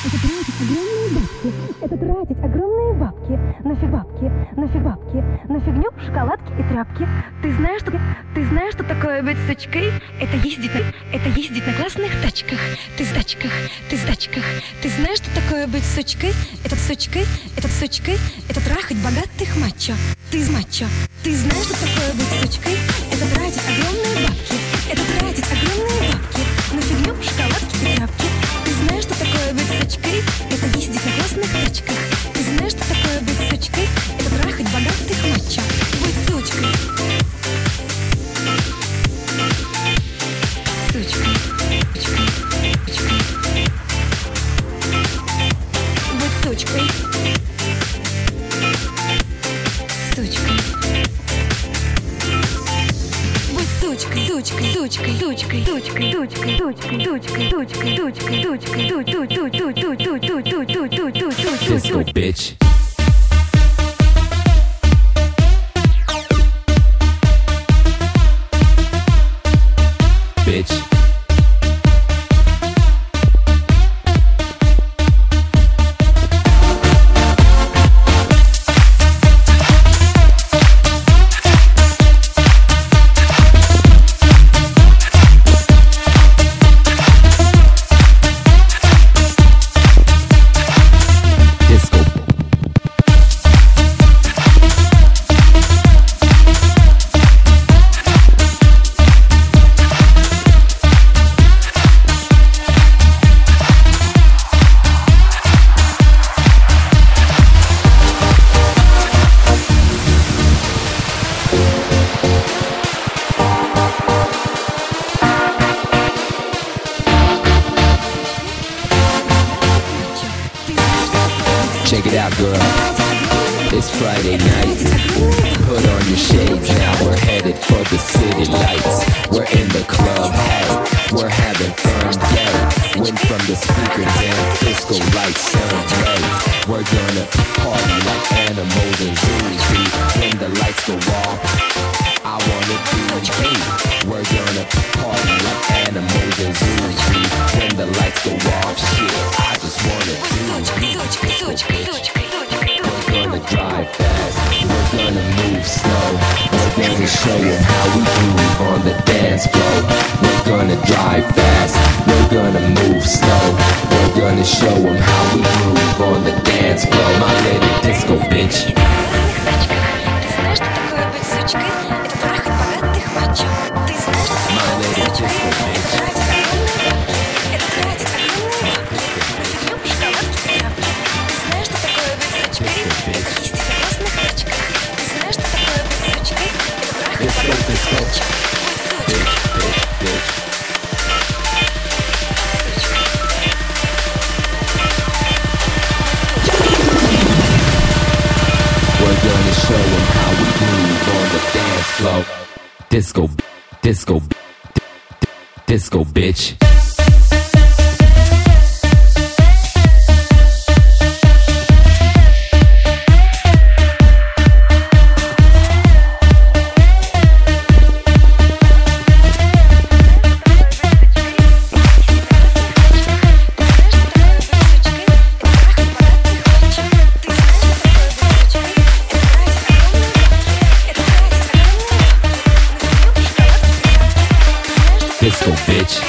Это тратить огромные бабки. Нафиг бабки, нафиг бабки, на фигню, шоколадки и тряпки. Ты знаешь, что такое быть сучкой? Это ездить на классных тачках. Ты с дачках. Ты знаешь, что такое быть сучкой? Это трахать богатых мачо. Ты из мачо. Ты знаешь, что такое быть сучкой? Это тратить огромные бабки. Это тратить огромные бабки на фигню, шоколадки и тряпки. Ты знаешь, что такое быть сучкой? Это ездить на классных тачках. Ты знаешь, что такое быть сучкой? Это трахать богатых мачо. Быть сучкой. Сучкой. Быть сучкой. Disco bitch. Bitch. Check it out, girl. It's Friday night. Put on your shades, now we're headed for the city lights. We're in the club, hey, we're having fun, yeah. Went from the speakers and disco lights turn red. We're gonna party like animals and zoos. When the lights go off, I wanna do me. We're gonna party like animals and zoos. When the lights go off, shit, I just wanna do me. We're gonna drive fast, we're gonna move slow. We're gonna show them how we move on the dance floor. We're gonna drive fast, we're gonna move slow. We're gonna show them how we move on the dance floor. My little disco bitch. My little disco bitch. We're gonna show them how we move on the dance floor. Disco, bitch. Disco bitch.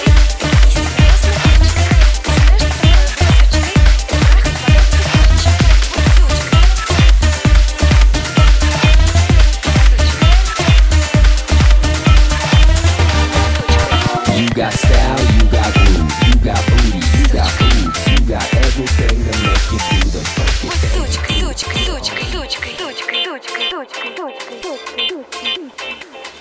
You got style, you got groove, you got booty, you got boobs, you got everything to make you do the funky thing.